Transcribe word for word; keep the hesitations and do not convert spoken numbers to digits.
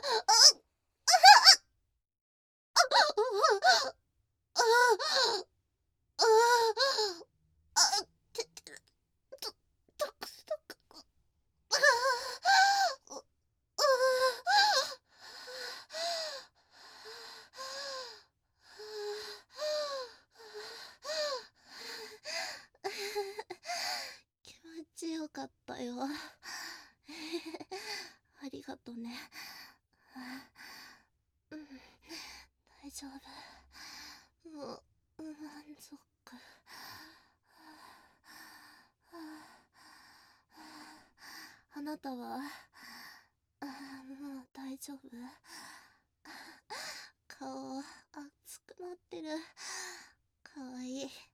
気持ちよかったよ。ありがとね。うん、大丈夫。もう、満足。あなたは、あもう大丈夫。顔、熱くなってる。かわいい。